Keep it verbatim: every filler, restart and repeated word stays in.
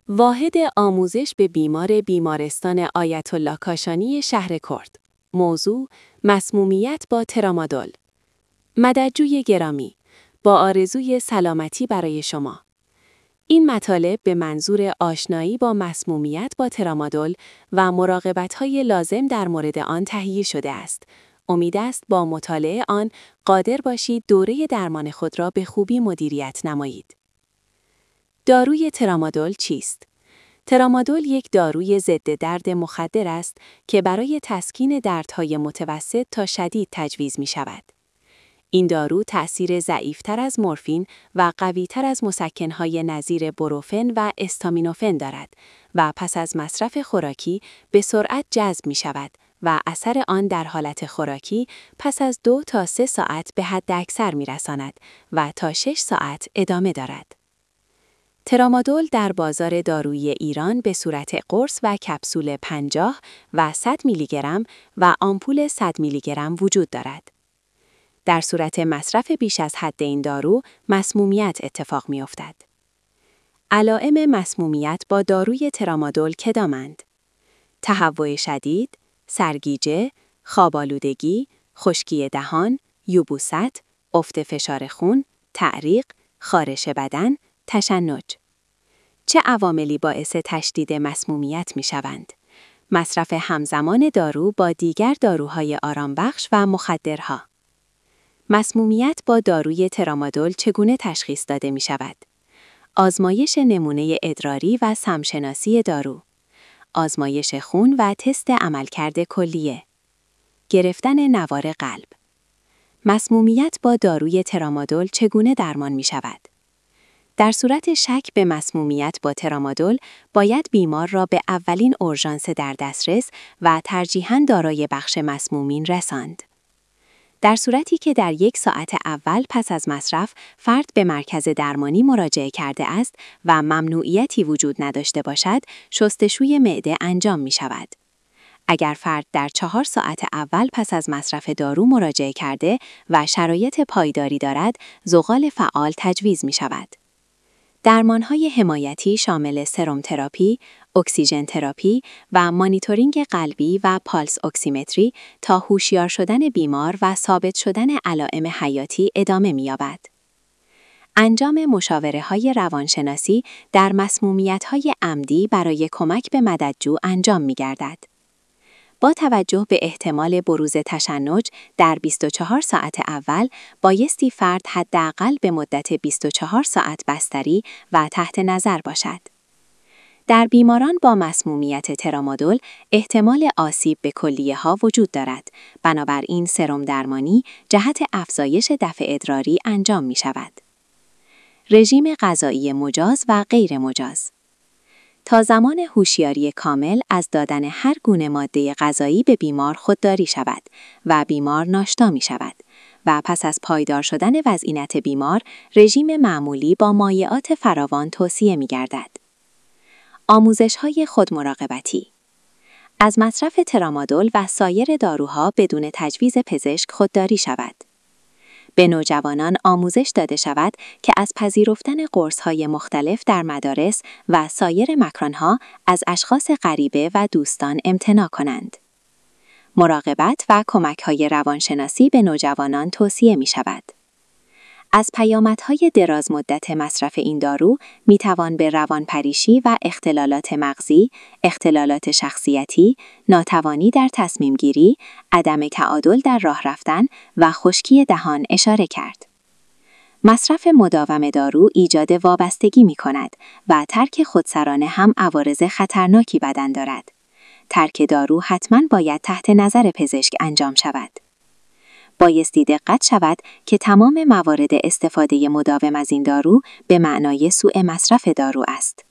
واحد آموزش به بیمار بیمارستان آیت‌الله کاشانی شهر کرد. موضوع: مسمومیت با ترامادول. مددجوی گرامی، با آرزوی سلامتی برای شما. این مطالب به منظور آشنایی با مسمومیت با ترامادول و مراقبت‌های لازم در مورد آن تهیه شده است. امید است با مطالعه آن قادر باشید دوره درمان خود را به خوبی مدیریت نمایید. داروی ترامادول چیست؟ ترامادول یک داروی ضد درد مخدر است که برای تسکین دردهای متوسط تا شدید تجویز می شود. این دارو تأثیر ضعیف‌تر از مورفین و قوی‌تر از مسکن‌های نظیر بروفن و استامینوفن دارد و پس از مصرف خوراکی به سرعت جذب می شود و اثر آن در حالت خوراکی پس از دو تا سه ساعت به حد اکثر می رساند و تا شش ساعت ادامه دارد. ترامادول در بازار دارویی ایران به صورت قرص و کپسول پنجاه و صد میلی گرم و آمپول صد میلی گرم وجود دارد. در صورت مصرف بیش از حد این دارو، مسمومیت اتفاق می‌افتد. علائم مسمومیت با داروی ترامادول کدامند؟ تهوع شدید، سرگیجه، خواب‌آلودگی، خشکی دهان، یبوست، افت فشار خون، تعریق، خارش بدن، تشنج. چه عواملی باعث تشدید مسمومیت می‌شوند؟ مصرف همزمان دارو با دیگر داروهای آرامبخش و مخدرها. مسمومیت با داروی ترامادول چگونه تشخیص داده می‌شود؟ آزمایش نمونه ادراری و سمشناسی دارو. آزمایش خون و تست عملکرد کلیه. گرفتن نوار قلب. مسمومیت با داروی ترامادول چگونه درمان می‌شود؟ در صورت شک به مسمومیت با ترامادول، باید بیمار را به اولین اورژانس در دسترس و ترجیحاً دارای بخش مسمومین رساند. در صورتی که در یک ساعت اول پس از مصرف فرد به مرکز درمانی مراجعه کرده است و ممنوعیتی وجود نداشته باشد، شستشوی معده انجام می شود. اگر فرد در چهار ساعت اول پس از مصرف دارو مراجعه کرده و شرایط پایداری دارد، زغال فعال تجویز می شود. درمانهای حمایتی شامل سرم تراپی، اکسیژن تراپی و مانیتورینگ قلبی و پالس اکسیمتری تا هوشیار شدن بیمار و ثابت شدن علائم حیاتی ادامه می‌یابد. انجام مشاوره‌های روانشناسی در مسمومیت‌های عمدی برای کمک به مددجو انجام می‌گردد. با توجه به احتمال بروز تشنج در بیست و چهار ساعت اول، بایستی فرد حداقل به مدت بیست و چهار ساعت بستری و تحت نظر باشد. در بیماران با مسمومیت ترامادول، احتمال آسیب به کلیه‌ها وجود دارد، بنابراین سرم درمانی جهت افزایش دفع ادراری انجام می شود. رژیم غذایی مجاز و غیر مجاز. تا زمان هوشیاری کامل از دادن هر گونه ماده غذایی به بیمار خودداری شود و بیمار ناشتا می شود و پس از پایدار شدن وضعیت بیمار، رژیم معمولی با مایعات فراوان توصیه می گردد. آموزش‌های خودمراقبتی. از مصرف ترامادول و سایر داروها بدون تجویز پزشک خودداری شود. به نوجوانان آموزش داده شود که از پذیرفتن قرص‌های مختلف در مدارس و سایر مکانها از اشخاص غریبه و دوستان امتناع کنند. مراقبت و کمک‌های روانشناسی به نوجوانان توصیه می شود. از پیامدهای دراز مدت مصرف این دارو میتوان به روانپریشی و اختلالات مغزی، اختلالات شخصیتی، ناتوانی در تصمیم گیری، عدم تعادل در راه رفتن و خشکی دهان اشاره کرد. مصرف مداوم دارو ایجاد وابستگی می کند و ترک خودسرانه هم عوارض خطرناکی بدن دارد. ترک دارو حتما باید تحت نظر پزشک انجام شود. بایستی دقت شود که تمام موارد استفاده مداوم از این دارو به معنای سوء مصرف دارو است.